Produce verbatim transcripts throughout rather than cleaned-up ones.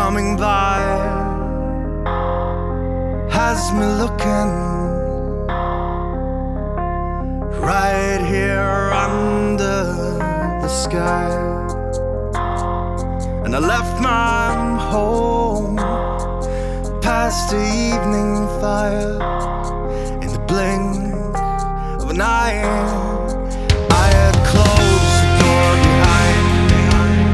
coming by has me looking right here under the sky. And I left my home past the evening fire in the blink of an eye. I had closed the door behind me.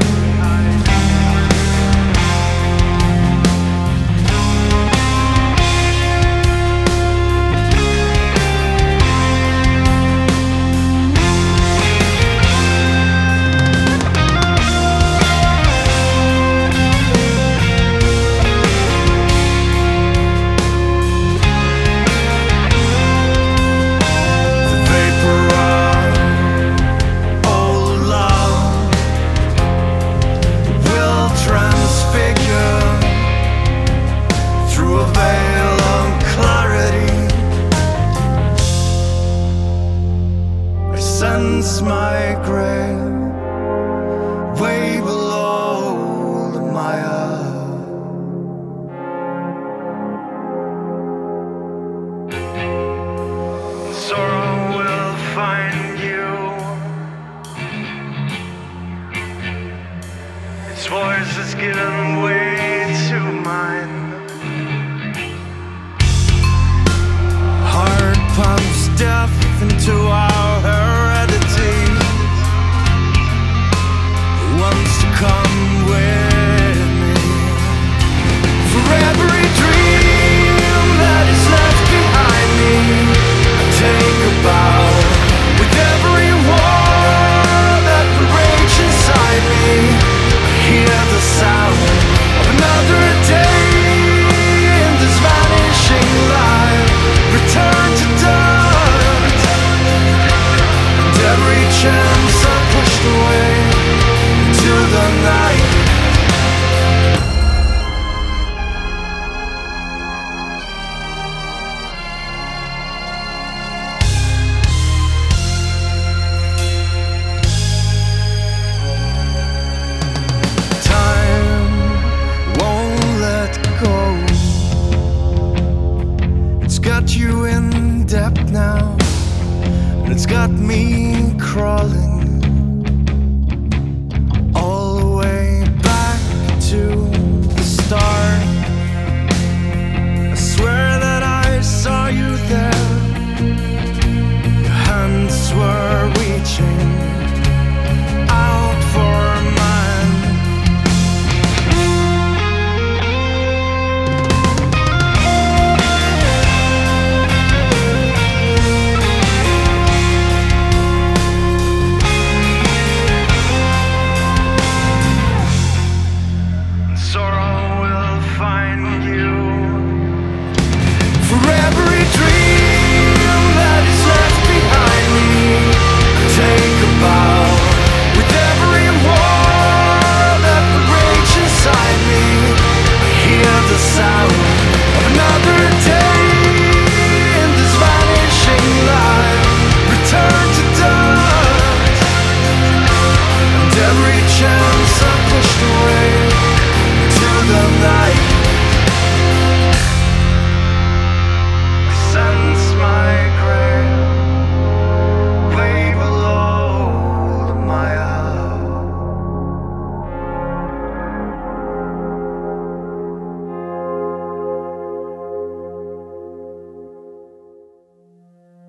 Sense my grave way below the mire. Sorrow will find you. Its voice is giving way to mine. Heart pumps death into our hair.